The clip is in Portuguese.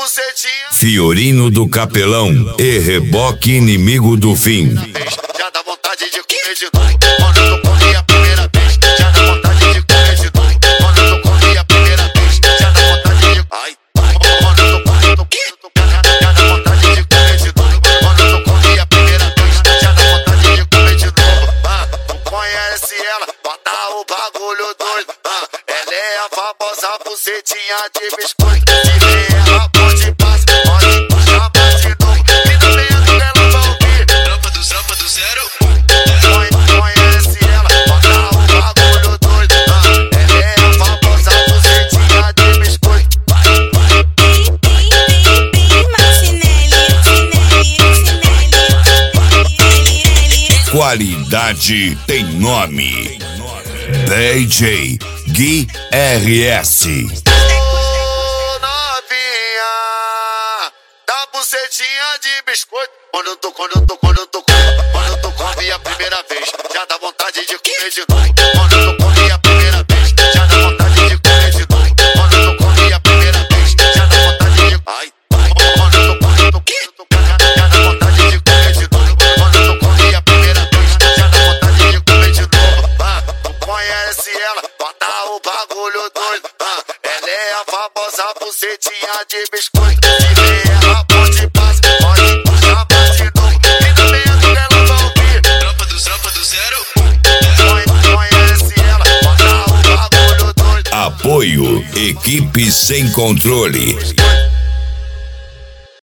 Fiorino do Capelão e Reboque Inimigo do Fim. Já dá vontade de comer de novo. Quando eu comi a primeira vez, já dá vontade de comer de novo. Quando eu comi a primeira vez, já dá vontade de. Ai, quando eu comi, já dá vontade de comer de novo. Quando eu comi a primeira vez, já dá vontade de comer de novo. Não conhece ela, bota o bagulho doido. Ela é a famosa bucetinha de biscoito. Se vê ela, pode passar, pode puxar, bate de novo. E também a dela vai ouvir. Tropa do zero. Conhece ela, bota o bagulho doido. Ela é a famosa bucetinha de biscoito. Qualidade tem nome. DJ Gui RS. Novinha da bucetinha de biscoito. Quando eu tô comi a primeira vez, já dá vontade de comer de novo. Quando eu comi a primeira vez, já dá vontade de comer de novo. Quando eu comi a primeira vez, já dá vontade de. Ai, quando eu comi, já dá vontade de comer de novo. Quando eu comi a primeira vez, já dá vontade de comer de novo. Não conhece ela, bota o bagulho doido. Ela é a famosa bucetinha de biscoito. Se vê ela, pode passar, pode puxar, bate de novo. E também a dela vai ouvir. Tropa do zero. Conhece ela, bota o bagulho doido. Apoio Equipe Sem Controle.